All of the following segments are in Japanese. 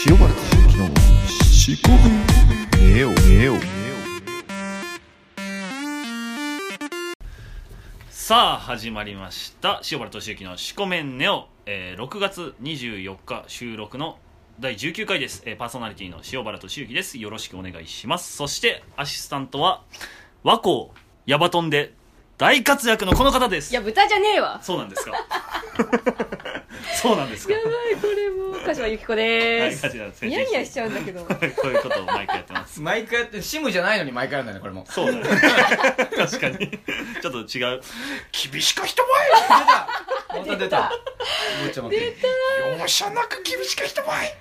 塩原俊之のしこめネオさあ始まりました塩原俊之のしこめんネオ、6月24日収録の第19回です、パーソナリティの塩原俊之です。よろしくお願いします。そしてアシスタントは和光ヤバトンで大活躍のこの方です。 いや豚じゃねえわ。 そうなんですかそうなんですか。 やばい、これもう鹿島由紀子でーす。 はい、 ニヤニヤしちゃうんだけどこういうことを毎回やってます。 毎回やってシムじゃないのに毎回やるんだねこれも。 そうだね確かにちょっと違う。厳しか人前また出た。もうちょっと待って。 容赦なく厳しか人前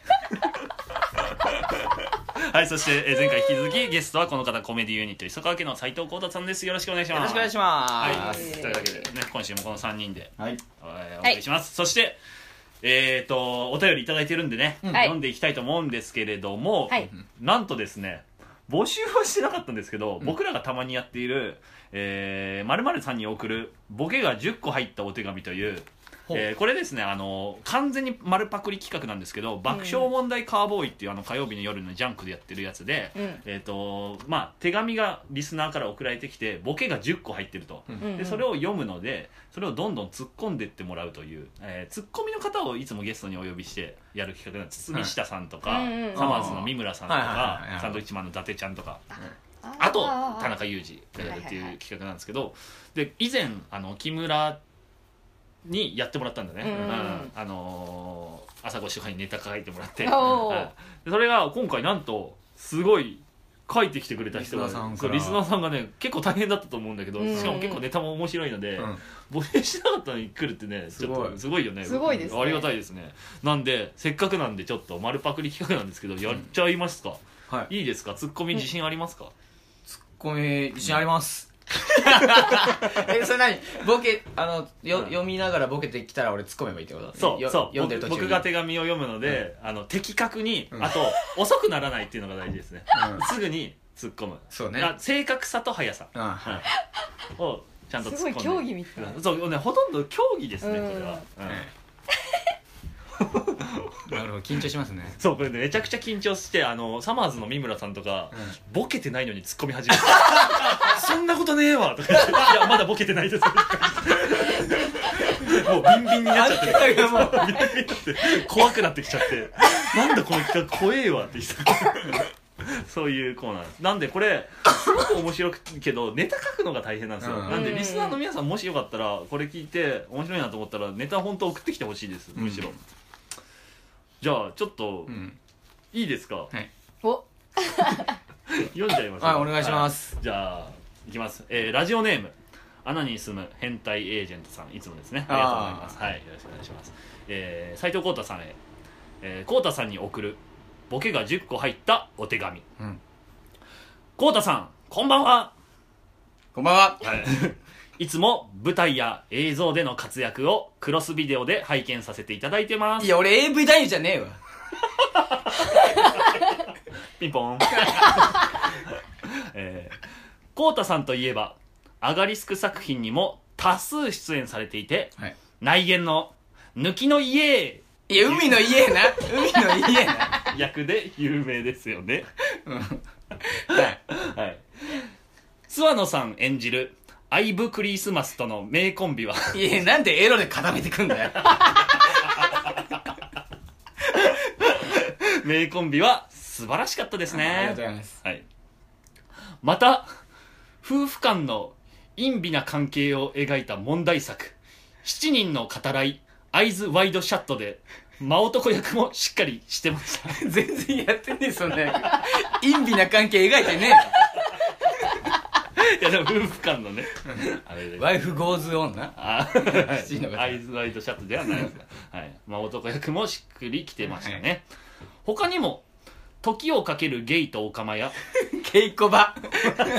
はい、そして、前回引き続きゲストはこの方、コメディユニット磯川家の斉藤幸太さんです。よろしくお願いします。 よろしくお願いします。 はい、というわけでね、今週もこの3人で、 はい。 お送りします、そしてお便りいただいてるんでね、読んでいきたいと思うんですけれども、 はい、 なんとですね、募集はしてなかったんですけど、僕らがたまにやっている〇〇さんに送るボケが10個入ったお手紙という、これですね、完全に丸パクリ企画なんですけど、爆笑問題カーボーイっていう火曜日の夜のジャンクでやってるやつで、手紙がリスナーから送られてきてボケが10個入ってると、でそれを読むのでそれをどんどん突っ込んでってもらうという、ツッコミの方をいつもゲストにお呼びしてやる企画なんです。堤下さんとか、サマーズの三村さんとか、サンドウィッチマンの伊達ちゃんとか、あと田中裕二がやるっていう企画なんですけど、で以前木村にやってもらったんだね、朝5時とかにネタ書いてもらって、それが今回なんとすごい書いてきてくれた人がリスナーさんがね結構大変だったと思うんだけど、しかも結構ネタも面白いので、募集してなかったのに来るってね、ちょっとすごいよね。 すごいですね。 ありがたいですね。なんでせっかくなんでちょっと丸パクリ企画なんですけど、やっちゃいますか。いいですか。ツッコミ自信ありますか。 ツッコミ自信あります。それ何ボケ読みながらボケてきたら俺突っ込めばいいってこと？ そう読んでる途中に僕が手紙を読むので、的確に、あと遅くならないっていうのが大事ですね、すぐに突っ込む。 そうね。 正確さと速さをちゃんと突っ込んで。 すごい競技みたいな。 そうね、ほとんど競技ですねこれは。 なるほど、緊張しますね。 そう、これねめちゃくちゃ緊張して、サマーズの三村さんとか、ボケてないのに突っ込み始めたそんなことねえわとか言って、いやまだボケてないですもうビンビンになっちゃってるビンビンになって怖くなってきちゃって、なんだこの企画怖えわって言ってたそういうコーナーです。なんでこれすごく面白くけどネタ書くのが大変なんですよ、なんでリスナーの皆さんもしよかったらこれ聞いて面白いなと思ったらネタ本当送ってきてほしいです、むしろ。じゃあちょっと、いいですか。 お読んじゃいます。 はい、お願いします。 じゃあいきます。ラジオネームアナに住む変態エージェントさん、いつもですね。ありがとうございます。はい、よろしくお願いします。斉藤幸太さんへ、幸太さんに送るボケが10個入ったお手紙。幸太さん、こんばんは。 こんばんは。 いつも舞台や映像での活躍をクロスビデオで拝見させていただいてます。 いや俺 AV 男優じゃねえわピンポン幸太さんといえばアガリスク作品にも多数出演されていて、内言の抜きの家、 いや海の家な海の家な役で有名ですよね。 はい、 諏訪野さん演じるアイブクリスマスとの名コンビは、 いやなんでエロで固めてくんだよ名コンビは素晴らしかったですね。 ありがとうございます。 また夫婦間の陰微な関係を描いた問題作7人の語らいアイズワイドシャットで真男役もしっかりしてました全然やってねえそんな役陰微な関係描いてねいやでも夫婦間のねあれでワイフゴーズオンなアイズワイドシャットではないですが、真男役もしっくりきてましたね。他にも時をかけるゲイとオカマやケイコバケイコバね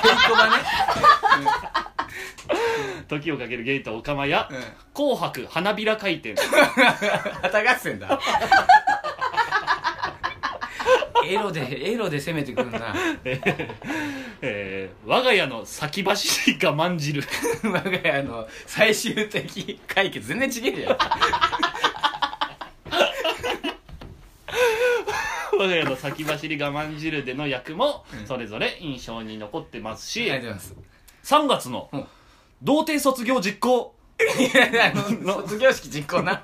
時をかけるゲイとオカマや、紅白花びら回転旗合戦だエロで攻めてくるな我が家の先走りがまんじる我が家の最終的解決全然違えじゃん我が家の先走り我慢汁での役もうんそれぞれ印象に残ってますし、 ありがとうござい 3月のうん童貞卒業実行ますいや卒業式実行な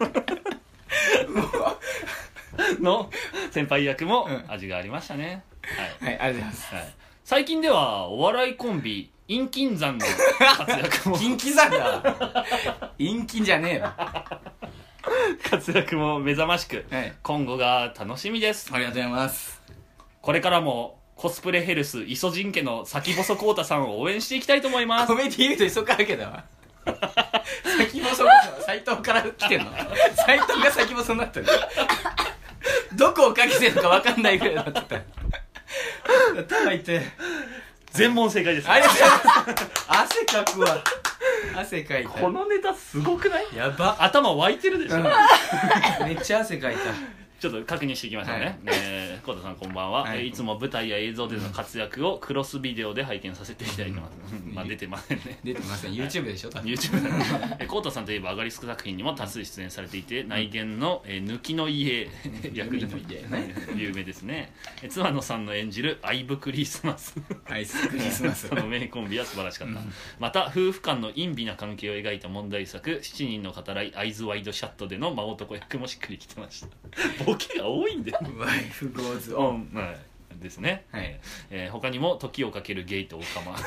の先輩役もうん味がありましたね、はいはいありがとうございますはい、最近ではお笑いコンビ陰金山の活躍も陰気ざんだ陰気じゃねえよ活躍も目覚ましく、 はい今後が楽しみです。 ありがとうございますこれからもコスプレヘルス磯神家の先細浩太さんを応援していきたいと思いますコ。メディ言うと磯川家だわ先細斎藤から来てんの斎藤が先細になってるどこをかけてるのか分かんないぐらいになってた頭痛い全問正解です。 ありがとうございます汗かくわ汗かいたこのネタすごくない？ やば頭湧いてるでしょ、 めっちゃ汗かいたちょっと確認していきましょうね。浩太さんこんばんは、 はいいつも舞台や映像での活躍をクロスビデオで拝見させていただいてます。まあ出てませんね。 出てません YouTube でしょ多分 YouTube で浩太さんといえばアガリスク作品にも多数出演されていて、内見の抜きの家役で抜きの家ね有名ですね。妻野さんの演じるアイブクリスマスアイスクリスマスその名コンビは素晴らしかった、また夫婦間の陰微な関係を描いた問題作7人の語らいアイズワイドシャットでの真男役もしっくりきてましたボケが多いんでワイフゴーズオンはいですね、 はい他にも時をかけるゲイとオカマ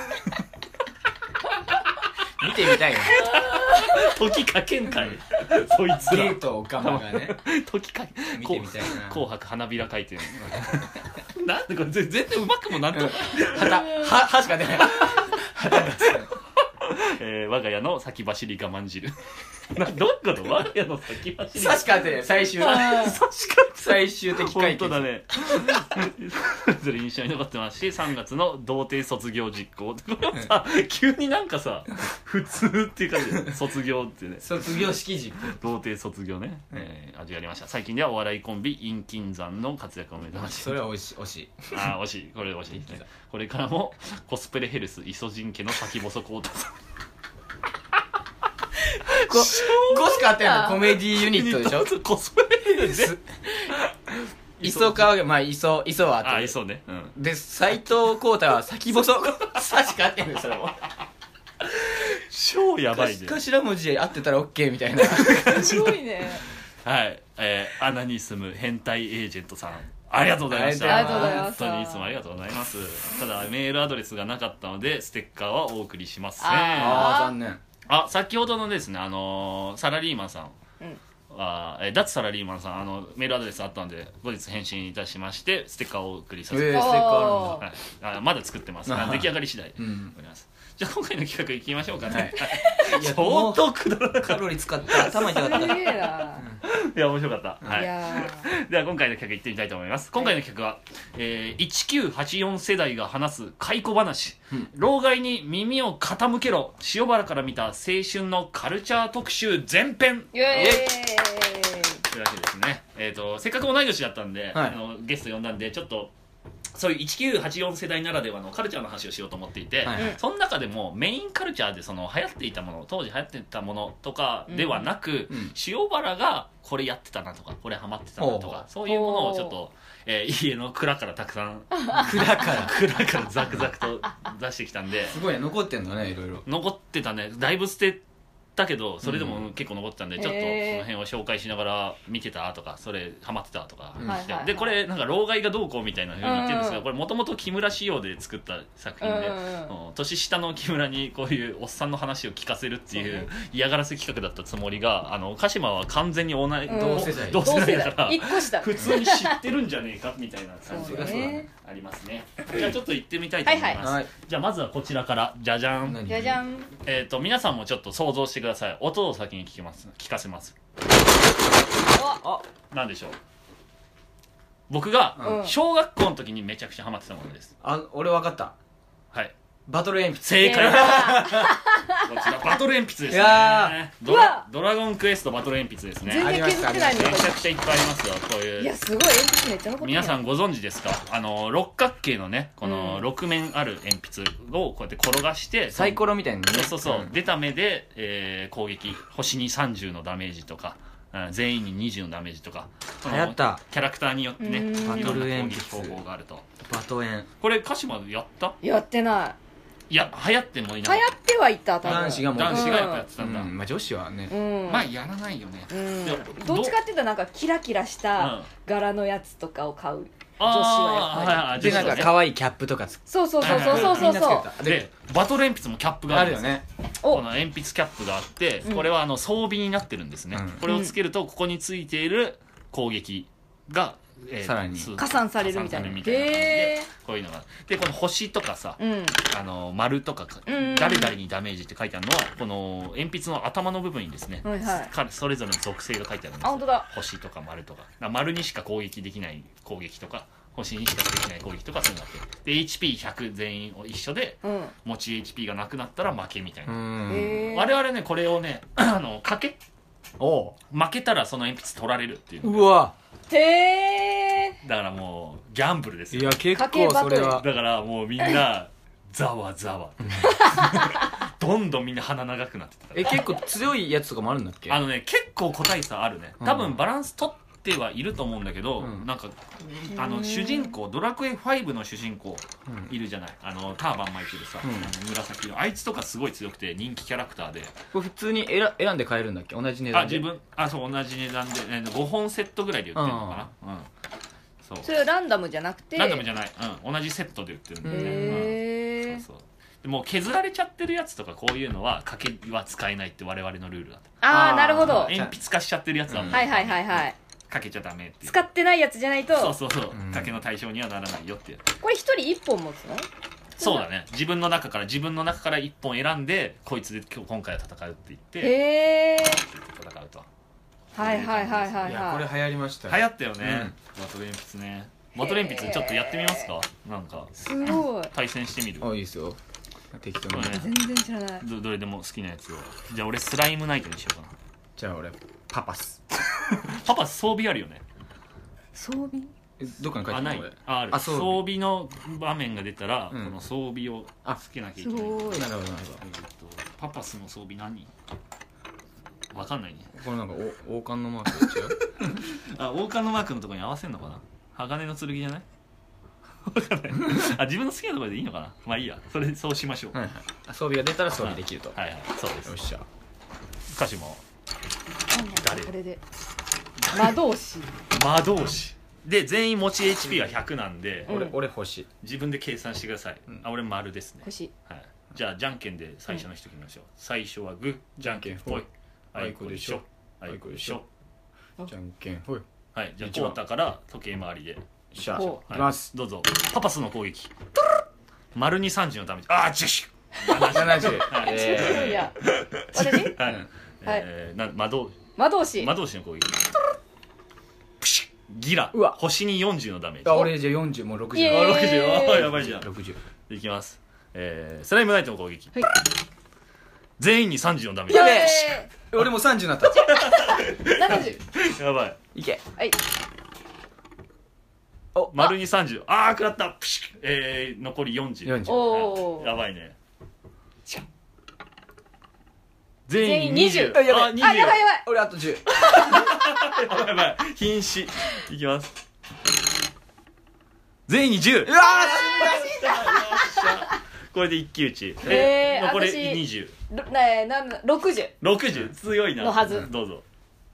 見てみたいな時かけんかいそいつらゲートオカマがね時かけ見てみたいな紅白花びら書いてるなんでこれ全然うまくもなんとも、 歯しか出ない我が家の先走り我慢汁どういうこと我が家の先走り差し替えて最終最終的解決本当だねそれ印象に残ってますし3月の童貞卒業実行これはさ急になんかさ普通っていう感じで卒業ってね卒業式実行童貞卒業ね、味がありました。最近ではお笑いコンビ陰金山の活躍を目指してそれは惜しいああ惜しいこれ惜しいですね。これからもコスプレヘルス磯神家の先細浩太さん 5しかあってんのコメディユニットでしょコスプレヘルス磯川がまあ磯はあってあ磯ね、 で斎藤浩太は先細さしかあってんのよそれも超やばいね頭文字で合ってたら OK みたいなすごいね。 はい、アナに住む変態エージェントさんありがとうございました。 ありがとうございます本当にいつもありがとうございますただメールアドレスがなかったのでステッカーはお送りしません。 ああ残念先ほどのですねサラリーマンさんは、脱サラリーマンさんメールアドレスあったので後日返信いたしましてステッカーをお送りさせて、 ステッカーあるんだはい、まだ作ってますあ出来上がり次第でうんおります。じゃあ今回の企画いきましょうかね、 はい相当くだらなかっカロリー使った頭痛かったすげえな。 たいや面白かった、はいいやでは今回の企画いってみたいと思います。今回の企画は、1984世代が話す解雇話、老害に耳を傾けろ塩原から見た青春のカルチャー特集前編ー。イエーイ。 というわけですね。せっかく同い年だったんで、 はいゲスト呼んだんでちょっとそういう1984世代ならではのカルチャーの話をしようと思っていて、 はいその中でもメインカルチャーでその流行っていたもの当時流行っていたものとかではなく、 うん塩原がこれやってたなとかこれハマってたなとほうかそういうものをちょっと、家の蔵からたくさん蔵から蔵からザクザクと出してきたんですごいね残ってんだねいろいろ残ってたねだいぶ捨てたけどそれでも結構残ってたんで、ちょっとその辺を紹介しながら見てたとかそれハマってたとか、 うんはいはいはいでこれなんか老害がどうこうみたいなふうに言ってるんですが、 うんこれもともと木村仕様で作った作品で、年下の木村にこういうおっさんの話を聞かせるっていう嫌がらせ企画だったつもりが鹿島は完全に同い、 うん同世代同世代だから一個下。 普通に知ってるんじゃねえかみたいな感じそうがだね。 ありますね。じゃあちょっと行ってみたいと思います、 はいじゃあまずはこちらからじゃじゃん。 何じゃじゃん。 皆さんもちょっと想像してください。音を先に聞かせます。 あなんでしょう。僕がうん小学校の時にめちゃくちゃハマってたものです。 俺分かったはい。 バトル鉛筆正解。 やこちらバトル鉛筆ですいやね。 うわドラゴンクエストバトル鉛筆ですね。 全然削ってないのめちゃくちゃいっぱいありますよ。こういいうや、すごい。鉛筆めっちゃ残ってる。 皆さんご存知ですか六角形のねこのうん 6面ある鉛筆をこうやって転がしてサイコロみたいなねそうそう、 ん出た目で、攻撃星に30のダメージとか全員に20のダメージとか流行ったキャラクターによってねうんいろんな攻バトル鉛撃筆方法があると。 バトエンこれ鹿島やった？ やってないや流行ってもいい。 ない。 流行ってはいた多分。 男子がもう男子がやっぱやってたんだ。 まあ女子はねうん。 まあやらないよね。 うんでもどっちかっていうとなんかキラキラしうんた柄のやつとかを買う。 女子はやっぱりはいでなんか可愛いキャップとかそうそうそうそうそうそうみんなつそう。 けたでバトル鉛筆もキャップがあるんですあるよねおこの鉛筆キャップがあって、 うんこれは装備になってるんですね、 うんこれをつけるとここについている攻撃が、 さらに加算されるみたいな。 加算されるみたいな感じでへこういうのがでこの星とかさ、 え。 丸とか、 うん誰々にダメージって書いてあるのはこの鉛筆の頭の部分にですね、 はいはいそれぞれの属性が書いてあるんですよあ本当だ。 星とか丸とか丸にしか攻撃できない攻撃とか星にしかできない攻撃とかそういうのがあってで HP100 全員一緒でうん。 持ち HP がなくなったら負けみたいな、 へえ。 我々ねこれをね負けたらその鉛筆取られるっていううわへえ。 だからもうギャンブルですよいや結構それはだからもうみんなざわざわどんどんみんな鼻長くなってた結構強いやつとかもあるんだっけ結構個体差あるね多分バランス取ってはいると思うんだけど、 うんなんかうん主人公ドラクエ5の主人公うんいるじゃないターバン巻いてるさ、 うん紫のあいつとかすごい強くて人気キャラクターでこれ普通に選んで買えるんだっけ同じ値段でそう同じ値段で、5本セットぐらいで売ってるのかなそうそれはランダムじゃなくて。 ランダムじゃない、同じセットで売ってるんだよね、 へえ。 そうでもう削られちゃってるやつとかこういうのは賭けは使えないって我々のルールだったああなるほど。 あー鉛筆化しちゃってるやつはもう、 はいはいはいはい。 かけちゃダメっていう使ってないやつじゃないと。 そうそうそううん賭けの対象にはならないよっていうこれ一人一本持つの？ そうだね自分の中から1本選んでこいつで今回は戦うって言ってへえ。 戦うとはいはいはいはいいやこれは流行りました流行ったよね、バトル鉛筆ねバトル鉛筆ちょっとやってみますかなんかい。すごい。 対戦してみるあいいですよ適当にそうね全然知らない。 どれでも好きなやつをじゃあ俺スライムナイトにしようかなじゃあ俺パパスパパ装備あるよね装備？ どっかに書いてあないるのこれある装あ装備備の場面が出たら、 うんこの装備をつけなきゃいけないすごい。 なるほどなるほどパパスの装備何わかんないねこれなんか王冠のマークで違うあ王冠のマークのところに合わせるのかな鋼の剣じゃないわかんない自分の好きなところでいいのかなまあいいやそうしましょう、 はいはい装備が出たら装備できるとはいはいそうですよっしゃ歌詞も誰これで。魔導士。 魔導士で全員持ち HP が100なんで、 うん俺星自分で計算してください、 うん俺丸ですね、 星。 はい、じゃあじゃんけんで最初の人決めましょう、最初はグーじゃんけんぽいあいこでしょあいこでしょじゃんけんほいよはいじゃあコータから時計回りでっしゃほいきますどうぞパパスの攻撃丸に30のダメージ10 70 はいいや。私？ はい、 はい魔導魔導士。 魔導士の攻撃プシュギラうわ星に40のダメージあ俺じゃあ40もう60 イエーイあ60あやばいじゃん 60 いきますスライムナイトの攻撃、 はい全員に30のダメージやべえ。 俺も30になった 70。 やばいいけはい。 お丸に30食らったプシュ残り40 40 おお。 やばいね全員20 全員 20やばいあ20 あやばいやばい。 俺あと10 やばいやばい瀕死いきます全員に10 うわこれで一騎打ち残りへー私 20 60。 60強いなのはずどうぞ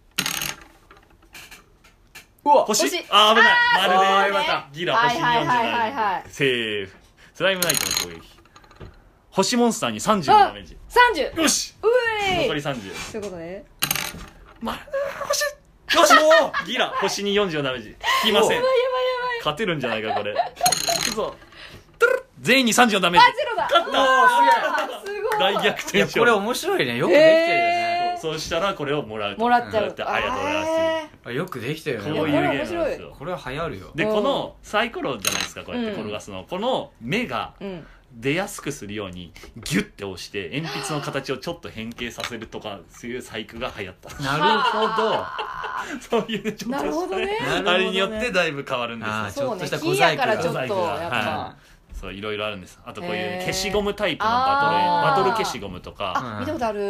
うわ星星危ない丸あーでよかったギラ星にはいはいはいはいは 47 いセーフスライムナイトの攻撃星モンスターに30のダメージ 30。 よしうえい。 残り30 そういうことね。 星よしもうギラ星に40のダメージ引きませんやばいやばいやばい。 勝てるんじゃないかこれそう全員に30のダメージゼロだ。 勝ったあすごい。 大逆転勝いやこれ面白いねよくできてるよねそうしたらこれをもらうともらっちゃう。 もらってありがとうございますあよくできてるこうねいうゲームなん面白いですよこれは流行るよでうんこのサイコロじゃないですかこうやってうん転がすのこの目がうん。 出やすくするようにギュッて押して鉛筆の形をちょっと変形させるとかそういう細工が流行ったなるほどそういうねちょっとなるほどねなるほどねあれによってだいぶ変わるんですよあーそうね。 ちょっとした火やからちょっと小細工がやっはぱ。 そういろいろあるんですあとこういうへー消しゴムタイプのあーバトル消しゴムとかあ見たことある。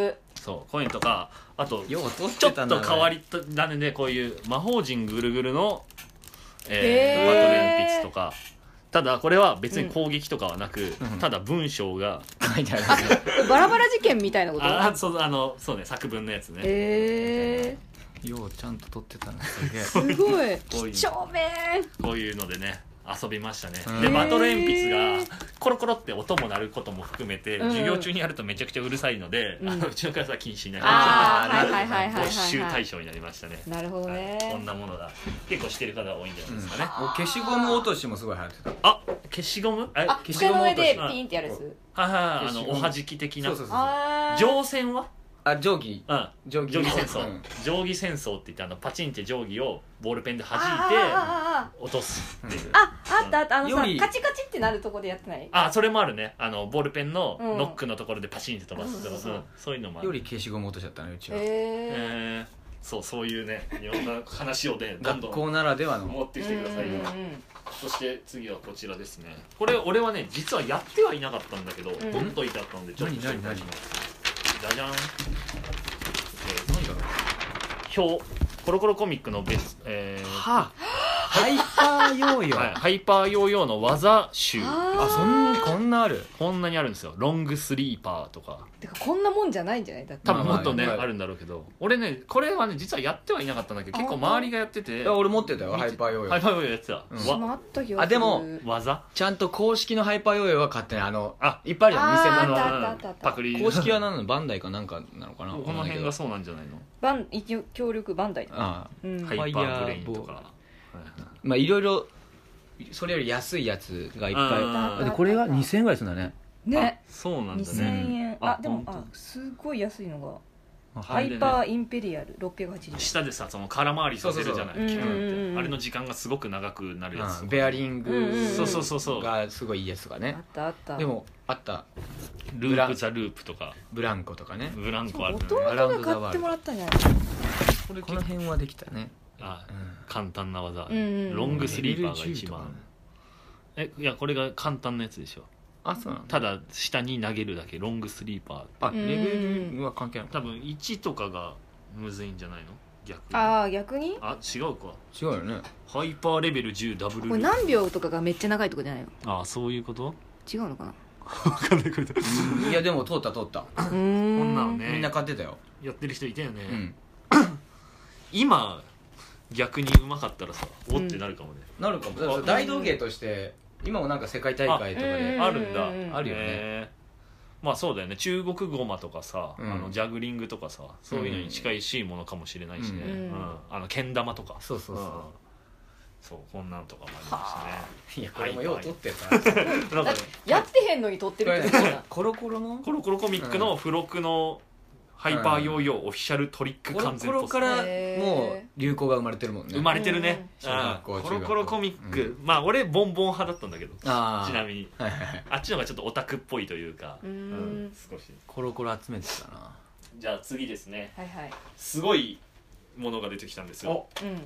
そうこういうのとかあとよう撮っちょってたなと変わり種でこういう魔法陣ぐるぐるの、バトルへー鉛筆とかただこれは別に攻撃とかはなく、 んただ文章が、 書いてあるバラバラ事件みたいなことそうね作文のやつね、 ようちゃんと撮ってたなすげえすごいこういう几帳面こういうのでね遊びましたね、 うんでバトル鉛筆がコロコロって音も鳴ることも含めて、 うん授業中にやるとめちゃくちゃうるさいので、 うんうちのクラスは禁止になりあましたあはいはいはいはい没収はい対象になりましたね、 なるほどねはいこんなものが結構してる方が多いんじゃないですかね、 消しゴム落としもすごい流行ってたあ消しゴムあ消し机の上ゴム落としでピンってやるやつはいはい消しゴムおはじき的なそうそうそうあー定戦は定規うん定規定規戦争、 うん定規戦争って言ってパチンって定規をボールペンで弾いてあ落とすっていう、 あったあのさよりカチカチってなるとこでやってないあそれもあるねボールペンのうんノックのところでパチンって飛ばすとか、 そうそうそうそういうのもあるより消しゴム落としちゃったねうちはそういうねいろんな話をねどんどん学校ならではの持ってきてくださいよ、 うんうんうんそして次はこちらですねこれ俺はね実はやってはいなかったんだけど、取っといてあったのでちょっと紹介しますじゃじゃん何だろう表コロコロコミックの別、 はハイパーヨーヨはい、 ーハイパーヨーヨーの技集こんなあるこんなにあるんですよロングスリーパーとかてかこんなもんじゃないんじゃないだって多分もっとね、 まあまああるんだろうけど俺ねこれはね実はやってはいなかったんだけど結構周りがやってていや俺持ってたよハイパーヨーヨーハイパーヨーヨーやってた、 うんしまった気がするあでも技ちゃんと公式のハイパーヨーヨーは買ってないあいっぱいあるじゃん偽あ物あったあったあったパクリ公式は何なのバンダイかなんかなのかなこの辺がそうなんじゃないの協力バンダイああうんハイパーブレインとかまあいろいろそれより安いやつがいっぱいうんでこれが2000円ぐらいするんだねねそうなんだ 2000 ね円でもあ本すごい安いのがハはいイパーインペリアル680円下でさその空回りさせるじゃないそうそうそうキュンってうんうんうんあれの時間がすごく長くなるやつベアリングそうそうそうそうがすごいいいやつがねあったあったでもあったループザループとかブランコとかねブランコあるね弟が買ってもらったんじゃないこれこの辺はできたね簡単な技うんうんロングスリーパーがレベル一 10とか番いやこれが簡単なやつでしょあそうなのただ下に投げるだけロングスリーパーあレベルは関係ない多分1とかがむずいんじゃないの逆にああ逆にあ違うか違うよねハイパーレベル10ダブルこれ何秒とかがめっちゃ長いとかじゃないのあそういうこと違うのかな分かんないこれいやでも通ったここんなのねみんな買ってたよやってる人いたよね、 うん今逆にうまかったらさおってなるかもね、 なるかもだから大道芸として今もなんか世界大会とかであるんだ、 うんあるよねまあそうだよね中国語マとかさ、 うんジャグリングとかさそういうのに近いしいものかもしれないしね、 うんけん玉とかそうそうそうそうこんなんとかもありましたねいやこれもよう撮ってたなんかねやってへんのに撮ってるってことだコロコロのコロコロコミックの付録のハイパーヨーヨーオフィシャルトリックコロ完全ポスターコロからもう流行が生まれてるもんね生まれてるね、 うん小学校コ中学校ロコロコミック、まあ俺ボンボン派だったんだけどああちなみにはいはいはいあっちの方がちょっとオタクっぽいというか、少しコロコロ集めてたなじゃあ次ですねはいはいすごいものが出てきたんですようん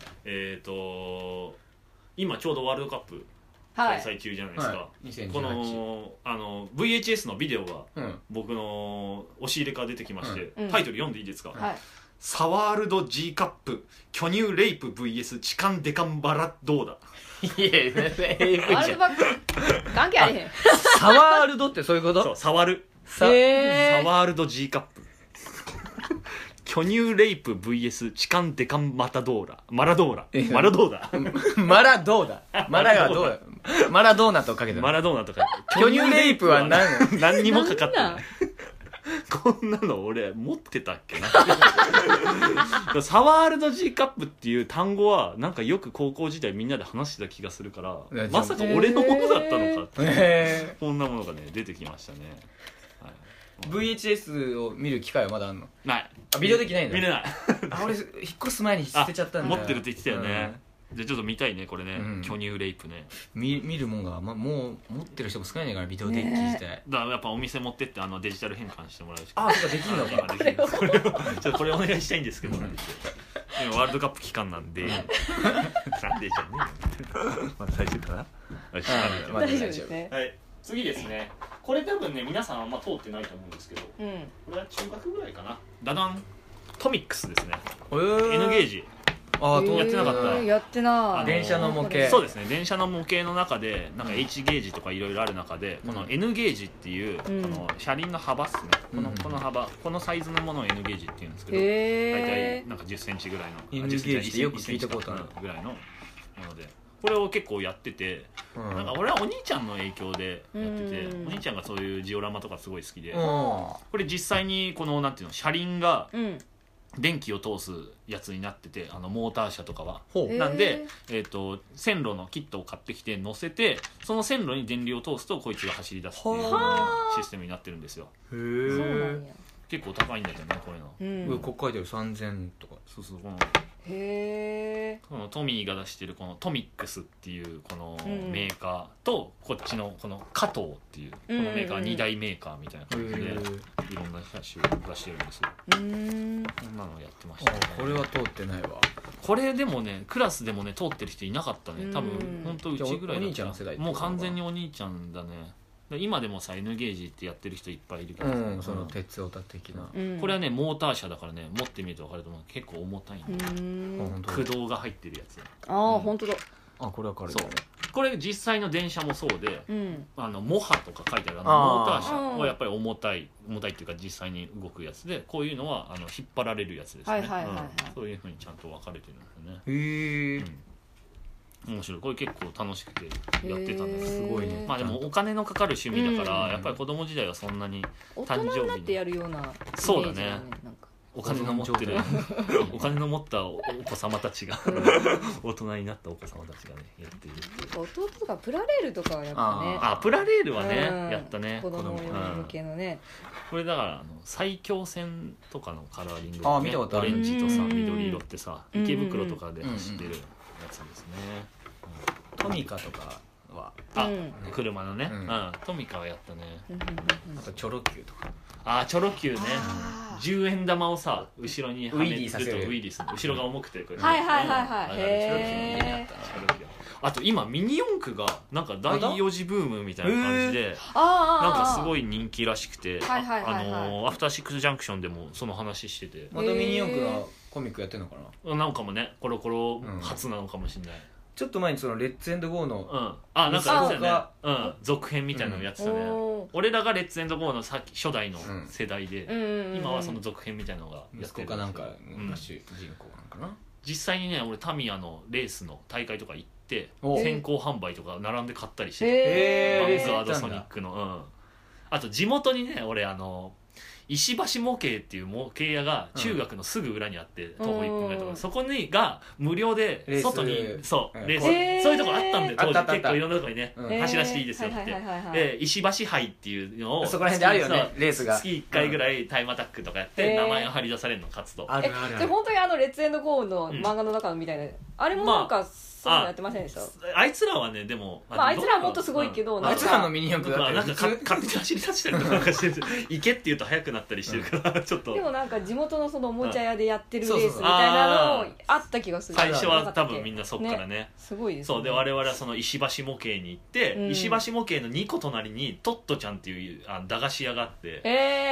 今ちょうどワールドカップはい開催中じゃないですか、 はい2018 このVHS のビデオがうん僕の押し入れから出てきまして、 うんタイトル読んでいいですか、 はいサワールド G カップ巨乳レイプ VS 痴漢デカンバラどうだいやAV ワーじルゃんドバック関係あれへんサワールドってそういうことそう触るさへサワールド G カップ巨乳レイプ VS 痴漢デカンマラドーラマラドーラマラドーラマラどうだマラがどうだマラドーナとかけてマラドーナとか巨乳レイプは何何にもかかってななんいこんなの俺持ってたっけなサワールド G カップっていう単語はなんかよく高校時代みんなで話してた気がするからいやまさか俺のものだったのかってへこんなものがね出てきましたね、はいー VHS を見る機会はまだあんのないあビデオできないんだ見れないあ俺引っ越す前に捨てちゃったんだ持ってるって言ってたよね、じゃあちょっと見たいねこれね、 うん巨乳レイプね見るもんが、もう持ってる人も少ないんだからビデオデッキ自体、 だからやっぱお店持ってってデジタル変換してもらうしああそうかできんのかできるこれをちょっとこれお願いしたいんですけどなんて今ワールドカップ期間なんでなんでじゃねえよまあ大丈夫かなまあ大丈夫ですねはい次ですねこれ多分ね皆さんあんま通ってないと思うんですけど、 うんこれは中学ぐらいかな。ダダントミックスですね。 N N ゲージ。 ああ、 やってなかったやってない電車の模型そうですね、電車の模型の中でなんか H ゲージとかいろいろある中で、この N ゲージっていう、この車輪の幅っすね、この幅、このサイズのものを N ゲージっていうんですけど、大体なんか10センチぐらいの N ゲージってよく聞いたことあるぐらいのもので、これを結構やってて、なんか俺はお兄ちゃんの影響でやってて、お兄ちゃんがそういうジオラマとかすごい好きで、これ実際にこのなんていうの、車輪が電気を通すやつになってて、モーター車とかはなんで、線路のキットを買ってきて乗せて、その線路に電流を通すとこいつが走り出すっていうシステムになってるんですよ。 そうなんや結構高いんだけどね、こういうの。 ここ書いてある3000とか。 そうそう、このトミーが出してるこのトミックスっていうこのメーカーと、こっちのこの加藤っていうこのメーカー、2大メーカーみたいな感じでいろんな車種を出してるんですよ。こんなのやってましたね。 これは通ってないわ。 これでもね、クラスでもね通ってる人いなかったね。多分本当うちぐらいだった。 お兄ちゃんの世代ってこともう完全にお兄ちゃんだね。今でもさ N ゲージってやってる人いっぱいいるけど、 その鉄オタ的な。 これはねモーター車だからね、持ってみると分かると思う。結構重たいんだよ。駆動が入ってるやつ。 ああ本当だ。 あ、これは軽い。 そう、これ実際の電車もそうで、モハとか書いてあるモーター車はやっぱり重たいっていうか実際に動くやつで、こういうのは引っ張られるやつですね。そういうふうにちゃんと分かれてるんですよね。 へえ、 面白い。これ結構楽しくてやってたんです。 すごいね。 まあでもお金のかかる趣味だから、やっぱり子供時代はそんなに大人になってやるようなイメージだね。 そうだね。 なんかお金の持ってるお金の持ったお子様たちが大人になったお子様たちがねやっているっていう。 弟とかプラレールとかはやっぱね。 あ、プラレールはね、やったね。 子供用向けのね。 これだから最強線とかのカラーリング、 見たことある。 オレンジとさ緑色ってさ、池袋とかで走ってるやつですね。 トミカとかは車のね、トミカはやったね。 あとチョロ Q とか。 チョロ Q ね。10円玉をさ後ろにはめるとウィーディする。後ろが重くてこれ。 はいはいはいはい。へえ。 あと今ミニ四駆がなんか第4次ブームみたいな感じで、なんかすごい人気らしくて、アフターシックスジャンクションでもその話してて。 またミニ四駆のコミックやってんのかな。 なんかもね、コロコロ初なのかもしれない。 ちょっと前にそのレッツエンドゴーのなんかやってたよね。続編みたいなのやってたね。俺らがレッツエンドゴーの初代の世代で、今はその続編みたいなのがやってる。 息子かなんかが主人公なんかな。 実際にね、俺タミヤのレースの大会とか行って先行販売とか並んで買ったりしてた。バンガードソニックの。あと地元にね、俺石橋模型っていう模型屋が中学のすぐ裏にあって、徒歩1分ぐらいとか、そこにが無料で外にレース、そういうとこあったんで、当時結構いろんなとこにね走らせていいですよって石橋杯っていうのをそこら辺であるよね、レースが月1回ぐらいタイムアタックとかやって名前が張り出されるの、活動。 で本当にレッツエンドゴーの漫画の中みたいなあれもなんかそういうのやってませんでした？ あいつらはね、でもあいつらはもっとすごいけど、 あいつらのミニ四駆だってなんか勝手に走り出したりとかして行けって言うと速くなったりしてるからちょっと。 でもなんか地元のそのおもちゃ屋でやってるレースみたいなのあった気がする。 最初は多分みんなそっからね。 すごいです。 そうで、我々はその石橋模型に行って石橋模型の2個隣にトットちゃんっていう駄菓子屋があって、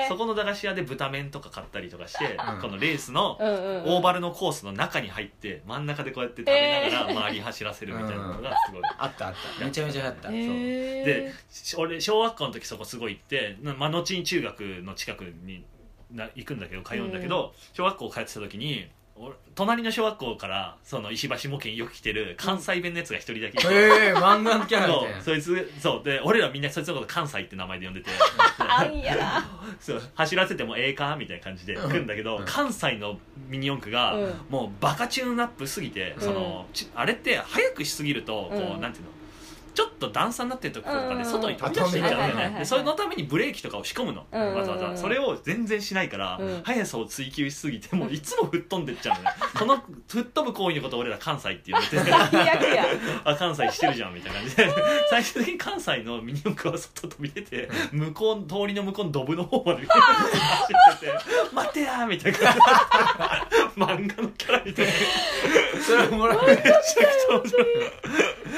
そこの駄菓子屋で豚麺とか買ったりとかしてこのレースのオーバルのコースの中に入って真ん中でこうやって食べながら周り走らせるみたいなのがすごいあっためちゃめちゃあった。 で俺小学校の時そこすごい行って、後に中学の近くに行くんだけど通うんだけど、小学校通ってた時に隣の小学校からその石橋模型によく来てる関西弁のやつが一人だけいて、 漫画のキャラみたいな。 そいつそうで、俺らみんなそいつのこと関西って名前で呼んでてあんやなそう走らせてもええかみたいな感じで来るんだけど、関西のミニ四駆がもうバカチューンアップすぎて、そのあれって速くしすぎるとこうなんていうの、ちょっと段差になってるところとかで外に飛び出していっちゃうんだよね。でそれのためにブレーキとかを仕込むの、わざわざ。それを全然しないから、速さを追求しすぎてもういつも吹っ飛んでっちゃうのね。この吹っ飛ぶ行為のことを俺ら関西って言っててあ、関西してるじゃんみたいな感じで最終的に関西のミニ四駆は外飛び出て、向こう通りの向こうのドブの方まで走ってて待ってやーみたいな感じで漫画のキャラみたいな。 それもらう。 めちゃくちゃ面白い。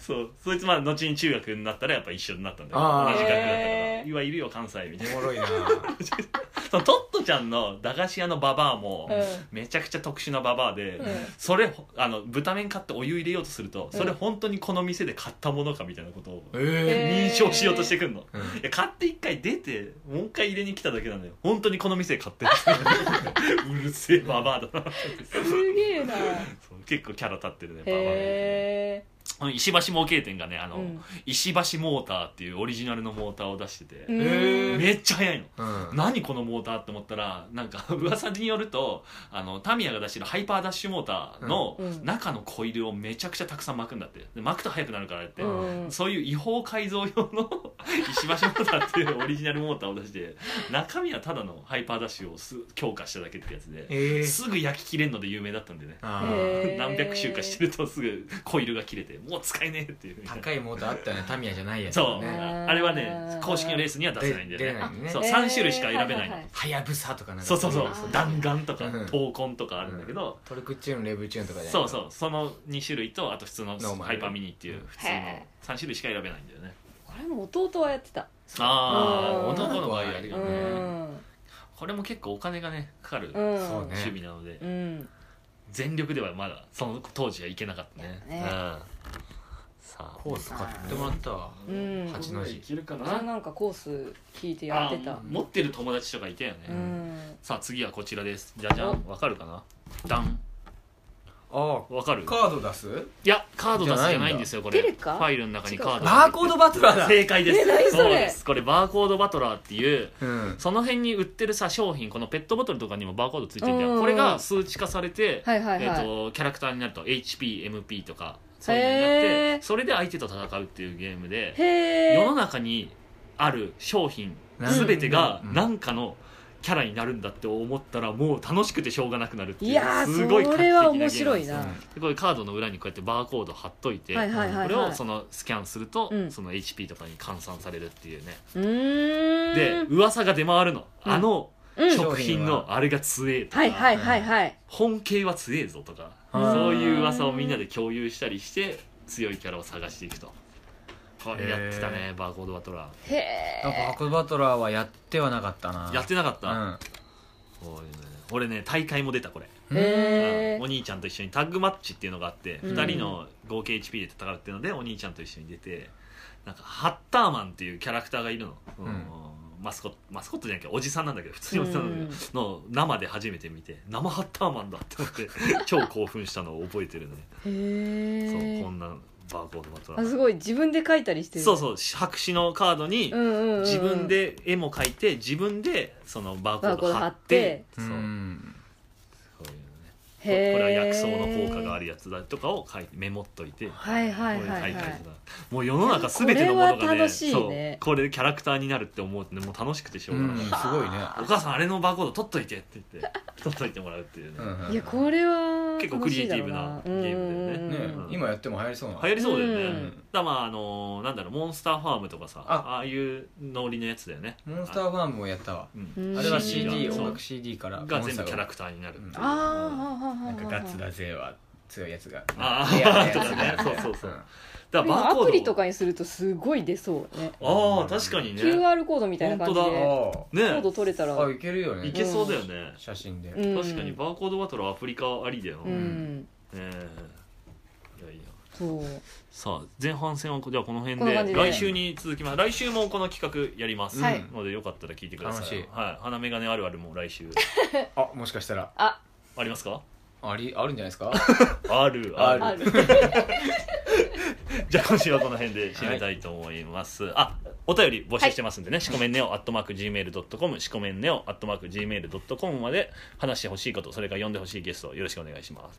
そいつ後に中学になったらやっぱ一緒になったんだよ。 あー同じ学区だったからへーいわいるよ関西みたいな。 おもろいなそのトットちゃんの駄菓子屋のババアもうんめちゃくちゃ特殊なババアで、 うんそれ豚麺買ってお湯入れようとすると、それ本当にこの店で買ったものかみたいなことを認証しようとしてくんの、 うんいや買って一回出てもう一回入れに来ただけなんだよ。本当にこの店で買ってるうるせえババアだなすげえな。 そう結構キャラ立ってるねババアへ石橋模型店がねうん石橋モーターっていうオリジナルのモーターを出してて、 え。 めっちゃ速いの。 うん何このモーターって思ったらなんか噂によるとタミヤが出してるハイパーダッシュモーターのうん中のコイルをめちゃくちゃたくさん巻くんだって。で巻くと速くなるからって、 うんそういう違法改造用の石橋モーターっていうオリジナルモーターを出して中身はただのハイパーダッシュを強化しただけってやつで、すぐ焼き切れんので有名だったんでね。 あへー何百周かしてるとすぐコイルが切れてもう使えねえっていう高いモーターあったよねタミヤじゃないやつそう、 ねあれはね公式のレースには出せないんだよね。 出れないんだねそうへー 3種類しか選べないの、 はいはいはいはやぶさとかなんかそうそうそうあー弾丸とかうん闘魂とかあるんだけど、 トルクチューンレブチューンとかじゃないそうそうその2種類とあと普通のノーマルハイパーミニっていう普通のへ 3種類しか選べないんだよね。 これも弟はやってた。 ああうん男の場合あるようね、 ん。 これも結構お金がねかかるうん。 そうね趣味なので、 うん。 全力ではまだその当時はいけなかったね。 ねさあコース買ってもらったわうん。 八の字いけるかあれなんかコース聞いてやってたあ。持ってる友達とかいたよね、 うん。 さあ次はこちらです。じゃじゃん、わかるかな。ダン、 あわかる。 カード出すいやカード出すじゃないんですよこれ。 テレカファイルの中にカードバーコードバトラーだ正解です。 え何それうです。これバーコードバトラーっていううんその辺に売ってるさ商品、このペットボトルとかにもバーコードついてるじゃうんん。これが数値化されて、 はいはいはいキャラクターになると HP、MP とかそういうのになってへーそれで相手と戦うっていうゲームで、 へ世のえ。 中にある商品うん全てがうん何かのキャラになるんだって思ったらもう楽しくてしょうがなくなるっていういやーすごい画期的なそれは面ゲームなんですよ白いな。 でこれカードの裏にこうやってバーコード貼っといて、 はいはいはいはい。 これをそのスキャンすると、 うんその HP とかに換算されるっていうね。 うーん。 で噂が出回るの、 うんあのうん食品のあれが強えとか、 はいはいはいはい。 本系は強えぞとか、 うんそういう噂をみんなで共有したりして強いキャラを探していくと。これやってたねバーコードバトラへえ。 なんかバーコードバトラーはやってはなかったなー。やってなかった、 うんこういうね俺ね大会も出たこれ、 へお兄ちゃんと一緒にタッグマッチっていうのがあって、 うん 2人の合計 HP で戦うっていうのでお兄ちゃんと一緒に出て、なんかハッターマンっていうキャラクターがいるの、マスコットじゃなきゃおじさんなんだけど普通におじさんなんだけど、の生で初めて見て生ハッターマンだって思って超興奮したのを覚えてるね。 へえ。 そうこんなバーコードバトラーあすごい自分で書いたりしてる。 そうそう白紙のカードにうんうんうんうん。 自分で絵も描いて自分でそのバーコード貼ってそうこういうのねこへーれは薬草の効果があるやつだとかを書いてメモっといて、 はいはいはいはいこういう大会とかもう世の中全てのものがねこれは楽しいねそうこれでキャラクターになるって思うとねもう楽しくてしょうがない、 うんすごいねお母さんあれのバーコード取っといてって言って取っといてもらうっていうね、 いやこれは結構クリエイティブな楽しいだろうゲームだよねねうん今やっても流行りそうな流行りそうだよね、 うんだからまあなんだろうモンスターファームとかさあああいうノリのやつだよねモンスターファームもやったわうんうんあれはうん CD そう音楽 CD からが全部キャラククターになるっていう、 あーはあはあはあなんかガッツだぜは強いやつがあーレアなやつとかねがそうそうそううんだからバーコード今アプリとかにするとすごい出そうね。 ああ確かにね QR コードみたいな感じで本コねード取れたら。 いけるよねいけそうだよね、 写真でうん確かにバーコードバトルアプリカありだよ、 うねん。 えいやいやそう。 さあ前半戦はじゃあこの辺でこんな感じで来週に続きます。来週もこの企画やります、 はいのでよかったら聞いてください。 楽しいはい、花眼鏡あるあるも来週あもしかしたらあありますか？ あるんじゃないですかあるあるある。 じゃあ今週はこの辺で締めたいと思います、あお便り募集してますんでね、しこめんねお@gmail.com しこめんねお@gmail.com まで話してほしいこと、それから呼んでほしいゲストよろしくお願いします。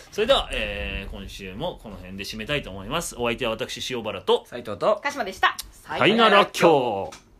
それでは、今週もこの辺で締めたいと思います。お相手は私塩原と斉藤と鹿島でした。 さよなら今日。